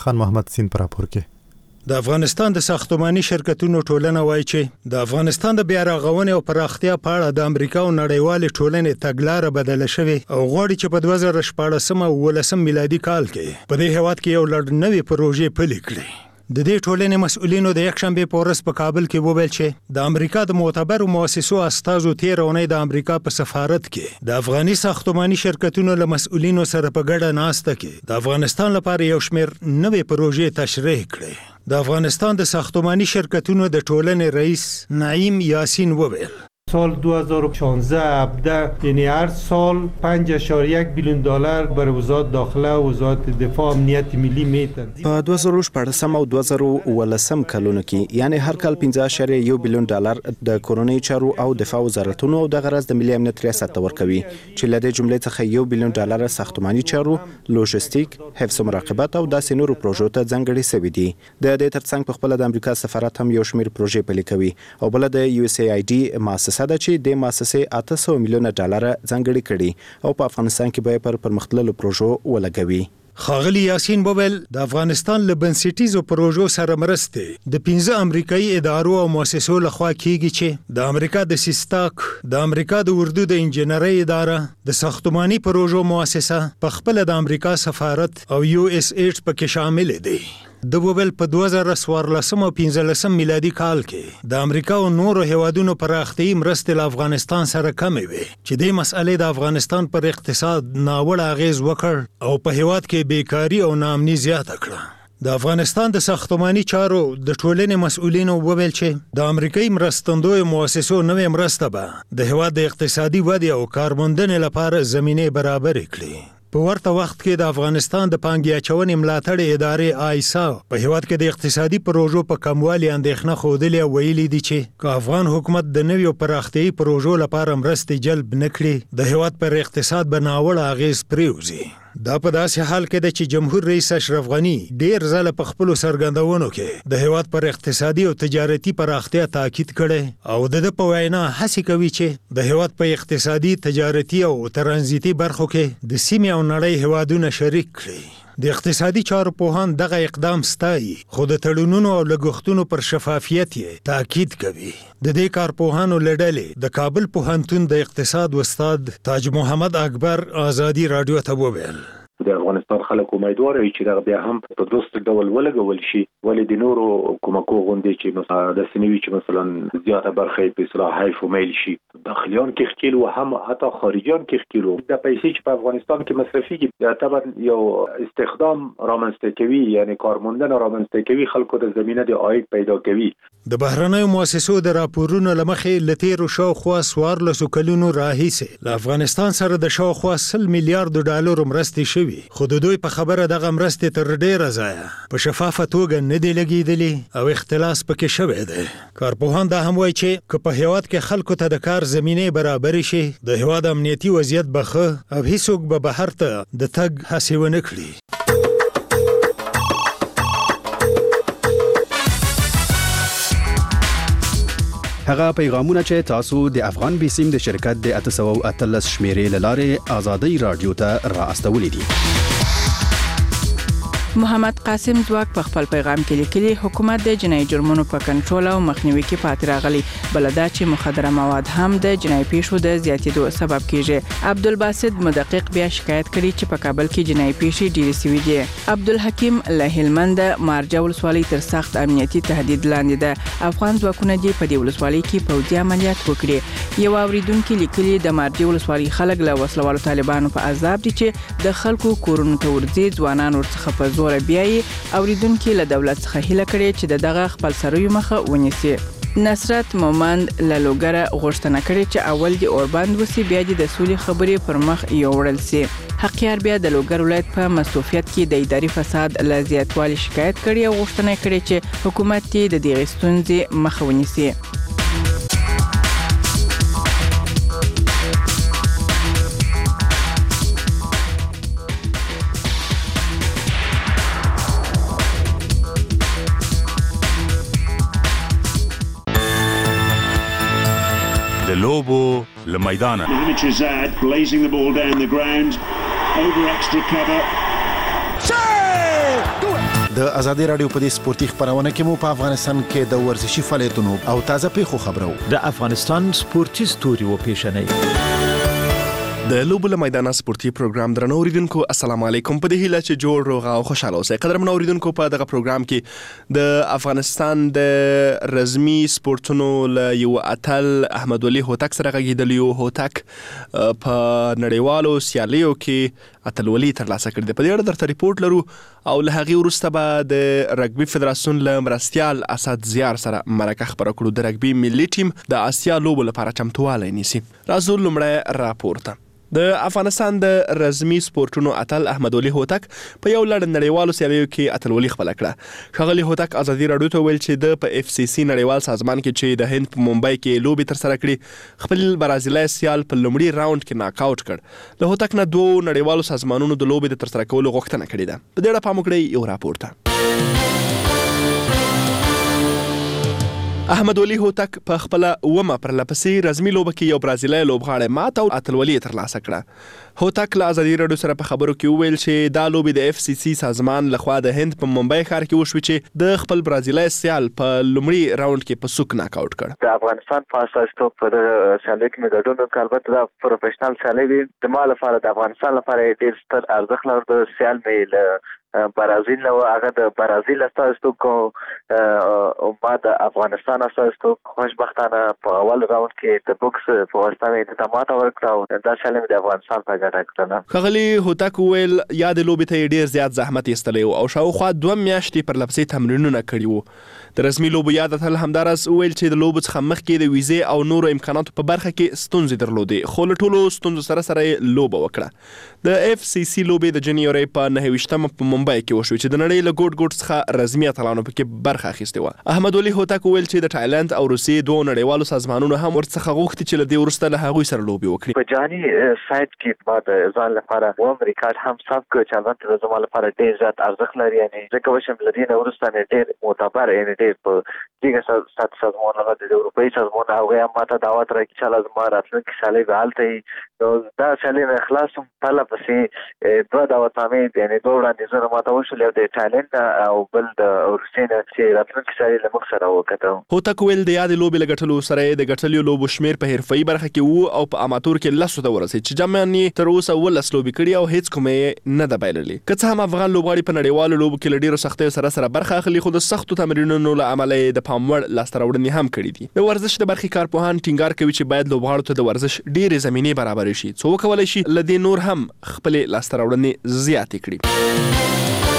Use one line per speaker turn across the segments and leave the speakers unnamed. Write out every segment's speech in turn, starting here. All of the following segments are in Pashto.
خان محمد سین پر راپور کې
د افغانستان د ساختماني شرکتونو ټولنه وایي چې د افغانستان د بیا رغونې او پراختیا په اړه د امریکا او نړیوالې ټولنې تګلارې بدله شوې او غواړي چې په 2014 او 2019 میلادي کال کې په دې هیواد کې یو لړ نوې پروژې پلي کړي. د دې ټولنې مسؤلینو د یکشنبه په ورځ په کابل کې وویل چې د امریکا د معتبرو مؤسسو استازو تیر اونۍ د امریکا په سفارت کې د افغاني ساختماني شرکتونو له مسؤلینو سره په ګډه ناسته کې د افغانستان لپاره یو شمېر نوې پروژې تشریح کړې. د افغانستان د ساختماني شرکتونو د ټولنې رئیس نعیم یاسین وویل
سال 2016-17 یعنی هر سال 5.1 بیلیون دلار برای وزارت داخله و وزارت دفاع امنیت ملی میتن.
په 2014 او 2019 کلونو کې یعنی هر کال 15.1 بیلیون دلار د کورونی چارو او دفاع وزارتونو او د غرض د ملي امنیت ریاست ورکوي چې لدې جملې څخه 1 بیلیون دلار ساختماني چارو، لوجستیک، حفظ مراقبت او داسې نورو پروژو ته ځانګړي شوي دي. د دې ترڅنګ په خپل د امریکا سفارت هم یو شمېر پروژې پلي کوي او بل د USAID مؤسسه ده چې د مؤسسې 800 میلیونه ډالر ځانګړي کړي او په افغانستان کې به پر پرمختللو پروژو ولګوي.
ښاغلي یاسین وویل د افغانستان له بنسټیزو پروژو سره مرستې د 15 امریکایي ادارو او مؤسسو لخوا کیږي چې د امریکا د سیستاک، د امریکا د اردو د انجنیرۍ اداره، د ساختماني پروژو مؤسسه، په خپل د امریکا سفارت او USAID پکې شامل دي. د وویل په 2014 او 15 میلادي کال کې د امریکا او نورو هیوادونو پراختیايي مرستې له افغانستان سره کمې وې چې دې مسئلې د افغانستان پر اقتصاد ناوړه اغیز وکړ او په هیواد کې بیکاری او ناامني زیاته کړه. د افغانستان د ساختماني چارو د ټولنې مسؤلینو وویل چې د امریکایي مرستندوی مؤسسو نوې مرسته به د هیواد د اقتصادي ودې او کارموندنې لپاره زمینه برابر کړي. په ورته وخت کې د افغانستان د پانګې اچونې ملاتړ ادارې آیسا په هیواد کې د اقتصادي پروژو په کموالي اندېښنه ښودلې او ویلي دي چې که افغان حکومت د نویو پراختیايي پروژو لپاره مرستې جلب نه کړي د هیواد پر اقتصاد به ناوړه اغیز پرېوځي. دا په داسې حال کې ده چې جمهور رئیس اشرف غنی ډیر ځله په خپلو څرګندونو کې د هیواد پر اقتصادي او تجارتي پراختیا تاکید کړی او د په وینا هڅه کوي چې د هیواد په اقتصادي، تجارتي او ترانزیتي برخو کې د سیمې او نړۍ هیوادونه شریک کړي. د اقتصادي چارو پوهان دغه اقدام ستایي خو د تړونونو او لګښتونو پر شفافیت یې تاکید کوي. د دې کارپوهانو له ډلې د کابل پوهنتون د اقتصاد استاد تاج محمد اکبر آزادي رادیو ته وویل
د افغانستان خلک امیدوار وي چې دا بیا هم په درست ډول ولګول شي ولې د نورو کومکو غونډې چې مثلا د سنوي چې مثلا زیاته برخه په اصلاح حیف میل شي داخليان کې خکیل او هم حتی خارجيان کې خکیل د پیسې چې په افغانستان کې مصرفيږي طبعا یو استخدام رامنځته کوي یعنی کارموندنه رامنځته کوي خلکو د زمينه د عاید پیدا کوي.
د بهرنیو مؤسسو د راپورونو لمخې لتیرو شاوخوا 14 کلونو راهیسې له افغانستان سره د شاوخوا 100 میلیارډ ډالر مرستې شوي خو د دوی په خبره دغه مرستې تر ډیره ځایه په شفافه توګه نه دی لګېدلې او اختلاس پکې شوی دی. کارپوهان دا هم وایي چې که په هیواد کې خلکو ته د کار زمینه برابر شي د هیواد امنیتي وضعیت به ښه او هیڅوک به بهر ته د تګ هڅې ونه کړي.
هغه پیغامونه چې تاسو د افغان بیسیم د شرکت د 813 شمیرې لاره آزادۍ رادیو ته را استولې دي.
محمد قاسم ځواک په خپل پیغام کې لیکلي حکومت د جنایي جرمونو په کنټرول او مخنیوي کې پاتې راغلی بلدا چې مخدره مواد هم د جنایي پیښو د زیاتېدو سبب کیږي. عبدالباسط مدقق بیا شکایت کړي چې په کابل کې جنایي پیښې ډېرې سوي دي. عبدالحکیم له هلمند مارجه ولسوالۍ تر سخت امنیتي تهدید لاندې ده. افغان ځواکونه دې په دې ولسوالۍ کې پوځي عملیات وکړي. یو اوریدونکو لیکلي د مارجه ولسوالۍ خلک له وسلوالو طالبانو په عذاب دي چې د خلکو کورونو ته ورځي ځوانان ورڅخه په زور بیاي اوریدونکو له دولت څخه هیله کړي چې دغه خپل سروي مخه ونیسي. نصرت مومند لالوګره غوښتنه کړې چې اول دی اوربند وسی بیا د سولې خبرې پر مخ یوړل سي. حقیار بیا د لوګر ولایت په مسؤلیت کې د اداري فساد له زیاتوالي شکایت کړي او غوښتنه کړې چې حکومت د دې ستونزې مخه ونیسي.
Lobo Lamaidana.
Mitrezad blazing the ball down the ground over extra cover. Save! Do it!
د ازادي رادیو په دې سپورتي خبرونه کې مو په افغانستان کې د ورزشي فعالیتونو او تازه پیښو خبرو
د افغانستان سپورتي ستوري و پیښنې
د لوبو له میدان سپورتي پروګرام درنو اوریدونکو السلام علیکم په دې هیله چې جوړ روغ او خوشاله اوسئ قدرمن اوریدونکو په دغه پروګرام کې د افغانستان د رزمي سپورتونو له یو اتل احمد ولي هوتک سره غږیدلی یو هوتک په نړیوالو سیالیو کې اتلولي ترلاسه کړې ده په دې اړه درته ریپورت لرو او له هغې وروسته به د رګبي فدراسیون له مرستیال اسد زیار سره مرکه خبره کړو د رګبي ملي ټیم د آسیا لوبو لپاره چمتووالی نیسي راځو لومړی راپور ته د افغانستان د رزمي سپورټونو اتل احمد ولي هوتک په یو لړ نړیوالو سیالیو کې اتلولي خپله کړه ښاغلي هوتک ازادي راډیو ته ویل چې د په اف سی سی نړیوال سازمان کې چې د هند په ممبئی کې لوبې ترسره کړي خپل برازیلي سیال په لومړي راوند کې ناک آوټ کړ له هوتک نه دوو نړیوالو سازمانونو د لوبې د ترسره کولو غوښتنه کړې ده په دې اړه پام وکړئ یو راپور ته احمد ولي هوتک په خپل اومه پرلپسې رزمي لوبه کې یو برازیلي لوبغاړی مات او اتلولي ترلاسه کړه هوتک له ازادي راډیو سره په خبرو کې وویل چې دا لوبې د اف سی سی سازمان لخوا د هند په ممبئی ښار کې وشوې چې د خپل برازیلي سیال په لومړي راوند کې په سوک ناک آوټ کړ
د افغانستان په اساس ته په سیالۍ کې مې ګډون وکړ البته دا پروفیشنل سیالۍ وي د ما لپاره د افغانستان لپاره ډېر ستر ارزښت لري د سیال مې له برازیل نو هغه د برازیل استاسو کو ما د افغانستان استاسو خوشبختانه په اول راوند کې د بوکس په واسطه مې د تماته ورکړو دا شاله د افغانستان په ګټه کړنه
خغلی هوتک ویل یا د لوبې ته ډیر زیات زحمت ایستلی او شاوخوا 2 میاشتې پر لپسې تمرینونه کړي وو د رسمي لوبو یاد تل همدارس ویل چې د لوبو څخه مخکې د ویزې او نورو امکاناتو په برخه کې ستونزې درلودې خو له ټولو ستونزو سره لوبه وکړه د اف سی سی لوبې د جنوري په 9 په ممبئی کې وشو چې د نړۍ له ګوټ څخه رسمي اتلانو پکې برخه اخیستې وه احمد ولي هوتک ویل چې د تایلند او روسیې دوه نړیوالو سازمانونو هم ورڅخه غوښتي چې له دې وروسته له هغوی سره لوبې وکړي
په جهاني سایت کې ما د ځان لپاره وم ریکارډ هم ثبت کړ چې البته زما لپاره ډېر زیات ارزښت لري یعنی ځکه وشم له دې نه وروسته مې ډېر معتبر یعنی ډېر په دغه سازمان هغه د اروپایي سازمان هغه هم ماته دعوت راکړي چې لازم راتلونکي سیالۍ به هلته وي نو دا سیالۍ نه خلاص پرله پسې دوه دعوتنامې یعنی دوه وړاندیزونه ماته وشول یو د تایلند او بل د روسیې نه چې راتلونکي سیالۍ له موږ سره وکړو
هوتک ویل د یادې لوبې له ګټلو سره د ګټلو لوبو شمېر په حرفوي برخه کې وو او په اماتور کې 10 ته ورسېد چې جمعاً یې تر اوسه 10 لوبې کړي او هیڅ کومه نه ده بایللې که څه هم افغان لوبغاړي په نړیوالو لوبو کې له ډېرو سختیو سره برخه اخلي خو د سختو تمرینونو له امله د پام وړ لاسته راوړنې هم کړي دي د ورزش د برخې کارپوهان ټینګار کوي چې باید لوبغاړو ته د ورزش ډېرې زمینې برابر شي څو وکولای شي له دې نور هم خپلې لاسته راوړنې زیاتې کړي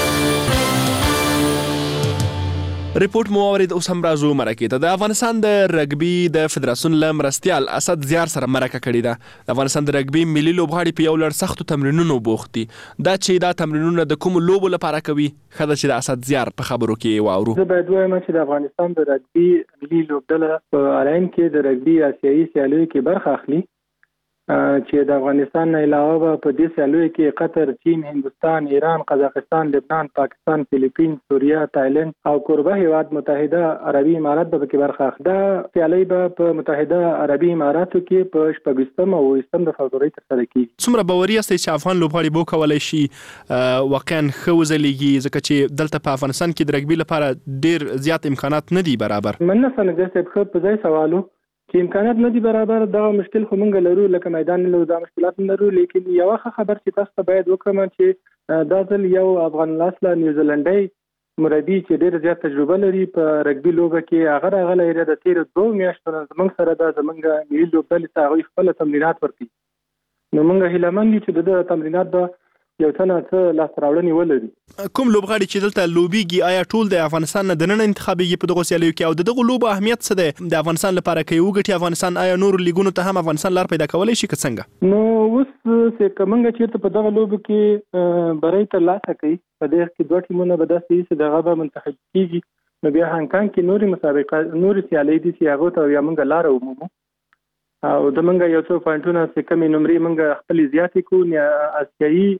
ریپورت مو اورید اوس هم راځو مرکې ته د افغانستان د رګبي د فدراسیون له مرستیال اسد زیار سره مرکه کړې ده د افغانستان د رګبي ملي لوبغاړي په یو لړ سختو تمرینونو بوخت دي دا چې دا تمرینونه د کوم لوبو لپاره کوي خدای چې د اسد زیار په خبرو کې واورو
زه باید وایم چې د افغانستان د رګبي ملي لوبډله په الاین کې د رګبي آسیایي سیالیو کې برخه اخلي چې د افغانستان نه علاوه په دې سیالیو کې قطر، چین، هندستان، ایران، قزاقستان، لبنان، پاکستان، فلیپین، سوریه، تایلند او کوربه هیواد متحده عربي امارات به کې برخه اخلي. دا سیالۍ به په متحده عربي اماراتو کې په 28 او 20 د فبرवरी ترسره کیږي.
څومره باوري یاستئ چې افغان لوبغاړي به کولای شي واقعا ښه وځلیږي ځکه چې دلته په افغانستان کې د رګبي لپاره ډېر زیات امکانات نه دي برابر؟
مننه سنګر صاحب ښه په ځای سوالو چې امکانات نه دي برابر دا مشکل خو مونږ لرو لکه میدان له دا مشکلات لرو لیکن یو خبر چې تاسو ته باید وکړم چې دا ځل یو افغان لاس له نیوزیلندي مربي چې ډېر زیات تجربه لري په رګبي لوبه کې هغه راغلی د تیر 2 میاشتو زموږ سره دا زموږ ملي لوبډلې ته هغوی خپل تمرینات ورکوي نو موږ هیلهمند یو چې د تمرینات به یو څه لاسته راوړنې ولري.
کوم لوبغاړي چې دلته لوبیږي آیا ټول د افغانستان نه دننه انتخابیږي په دغه سیالیو کې او دغه لوبه اهمیت څه دی د افغانستان لپاره کوي وګټي افغانستان آیا نور لیګونو ته هم افغانستان لار پیدا کولای شي که څنګه؟
نو اوس چې کومنګ چې په دغه لوبه کې برای تر لاسه کوي په دې کې دوه ټیمونه به داسې چې دغه به منتخب کیږي نو بیا هانکانګ کې نوري مسابقات نوري سیالۍ دي چې هغه ته یا موږ لار ومومو او د موږ یو څو پوینټونه چې کمی نمرې موږ خپل زیاتې کو نه اسیایي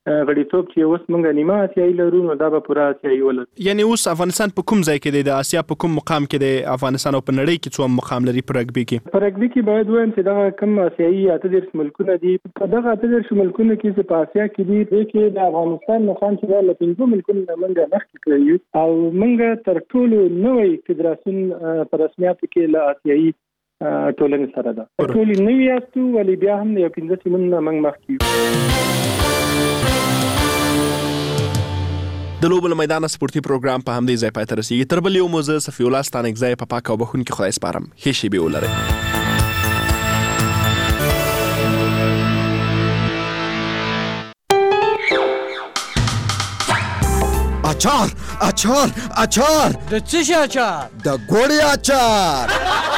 غړیتوب چې اوس موږ نیمه آسیایي لرو نو دا به پوره آسیایي ولرو.
یعنی اوس افغانستان په کوم ځای کې دی؟ د آسیا په کوم مقام کې دی افغانستان او په نړۍ کې څو مقام لري په رګبي کې؟
په رګبي کې باید وایم چې دغه کم آسیایي 38 ملکونه دي. په دغه 38 ملکونه کې چې په آسیا کې دي د کې د افغانستان مقام چې له 5 ملکونو موږ مخکې کړی او موږ تر ټولو نوې فدراسیون په رسمیت کې له آسیایي ټولنې سره ده. ټولې نوې یاستو ولې بیا هم یو 15 سیمونه موږ مخکې.
د لوبو له میدانه سپورتي پروګرام په همدې ځای پای ته رسیږي. تر بل یو موزه صفي الله ستانکزی په پاک او بخونکي خدای سپارم. ښې شېبې ولرئ.
اچار اچار اچار
د څه شي اچار؟
د ګوړې اچار.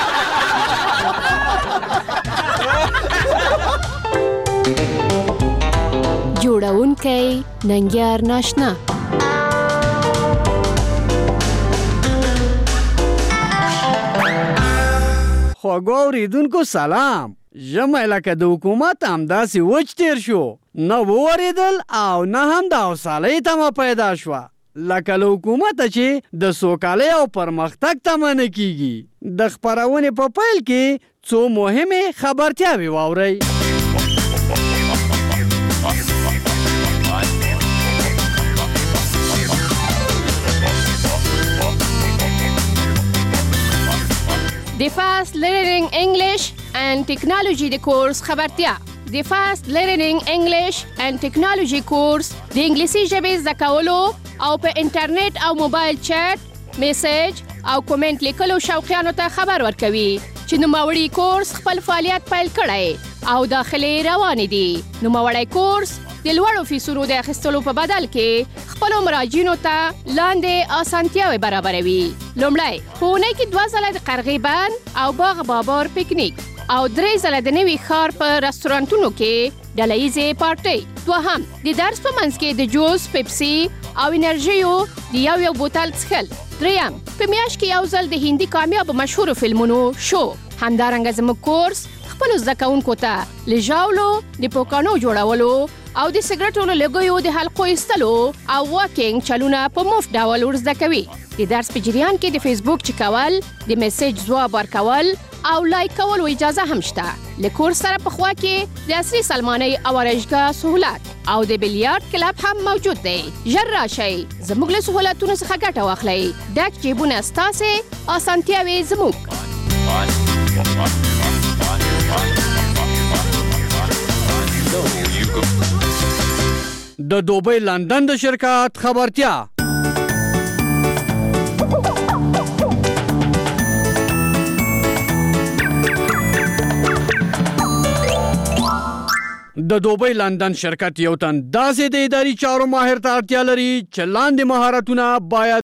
جوړونکی ننګیار ناشنا.
خوږو اوریدونکو سلام. ژمی لکه د حکومت همداسې وچ تیر شو، نه وورېدل او نه هم د حوصلې تمه پیدا شوه. لکه له حکومته چې د سوکالۍ او پرمختګ تمه نه کیږي. د خپرونې په پیل کې څو مهمې خبرتیاوې واورئ.
د فاست لرنینګ انګلیش اینڈ ټیکنالوژي د کورس خبرتیا. د فاست لرنینګ انګلیش اینڈ ټیکنالوژي کورس د انګلیسي ژبې زده کولو او په انټرنیټ او موبایل چیټ، میسج او کومنټ لیکلو شوقیانو ته خبر ورکوي چې نوموړی کورس خپل فعالیت پیل کړی او داخلي روان دي. نوموړی کورس د لوړو فیسونو د اخیستلو په بدل کې خپلو مراجعینو ته لاندې اسانتیاوې برابروي. لومړی په اونۍ کې 2 ځله د قرغې بند او باغ بابر پکنیک او 3 ځله د نوي ښار په رستورانتونو کې ډلهییزې پارټۍ. دوهم د درس په منځ کې د جوس، پیپسي او انرژیو د یو بوتل څښل. دریم په میاشت کې یو ځل د هندي کامیابو مشهورو فلمونو شو. همدارنګه زموږ کورس خپلو زده کوونکو ته له ژاولو د پوکانو جوړولو او د سګرټو له لوګیو د حلقو ایستلو او واکینګ چلونه په مفت ډول ورزده کوي. د درس په جریان کې د فیسبوک چک کول، د میسج ځواب ورکول او لایک کولو اجازه هم شته. له کورس سره په خوا کې د عصري سلمانۍ او آرایشګاه سهولت او د بیلیارډ کلب هم موجود دی. ژر راشئ، زموږ له سهولتونو څخه ګټه واخلئ. ډک جیبونه ستاسې، اسانتیاوې زموږ.
د دوبۍ لندن د شرکت خبرتیا. د دوبۍ لندن شرکت یو تن داسې د اداري چارو ماهر ته اړتیا لري چې لاندې مهارتونه باید